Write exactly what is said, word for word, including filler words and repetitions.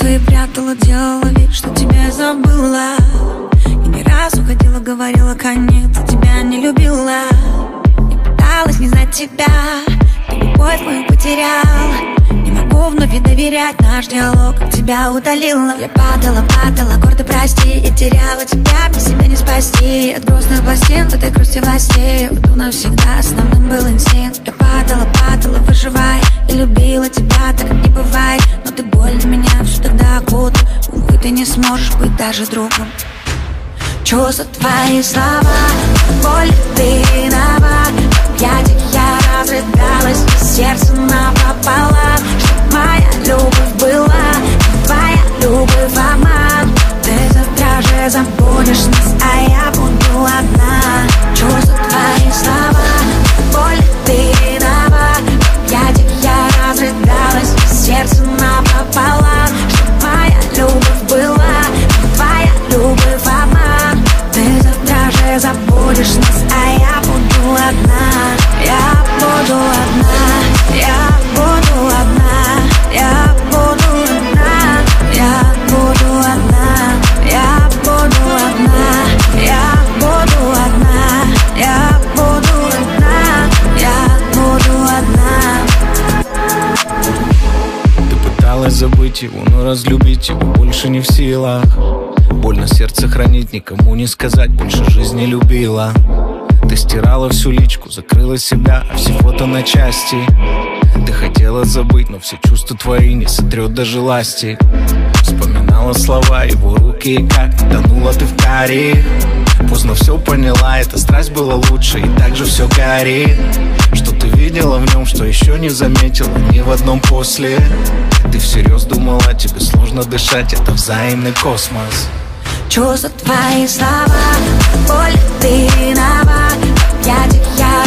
твои прятала, делала вид, что тебя забыла. И не раз уходила, говорила конец, тебя не любила. И пыталась не знать тебя, ты любовь мою потерял. Не могу вновь и доверять, наш диалог от тебя удалила. Я падала, падала, гордо прости, и теряла тебя, мне себя не спасти. От грустных пластин в этой грусти властей уйду навсегда, основным был инстинкт. Я падала, падала, выживая, и любила тебя, так как не бывает. Но ты боль для меня всю тогда окутала. Увы, ты не сможешь быть даже другом. Чувства твои слова, боль, ты виноват. В объятиях я разрыдалась, сердце напополам. Чтоб моя любовь была, твоя любовь обман. Ты завтра же забудешь нас, а я буду одна. Чувства твои слова, боль, ты виноват. В объятиях я разрыдалась, сердце напополам. Чтоб моя любовь была, твоя любовь обман. Ты завтра же забудешь нас, а я буду одна. Я буду одна, я буду одна, я буду одна, я буду одна, я буду одна, я буду одна, я буду одна, я буду одна. Ты пыталась забыть его, но разлюбить его больше не в силах. Больно сердце хранить, никому не сказать, больше жизни любила. Ты стирала всю личку, закрыла себя, а все фото на части. Ты хотела забыть, но все чувства твои не сотрет даже ластик. Вспоминала слова, его руки, и как тонула ты в каре. Поздно все поняла, эта страсть была лучше, и так же все горит. Что ты видела в нем, что еще не заметила ни в одном после. Ты всерьез думала, тебе сложно дышать, это взаимный космос. Чувства твои слова, боль, ты виноват. В объятиях я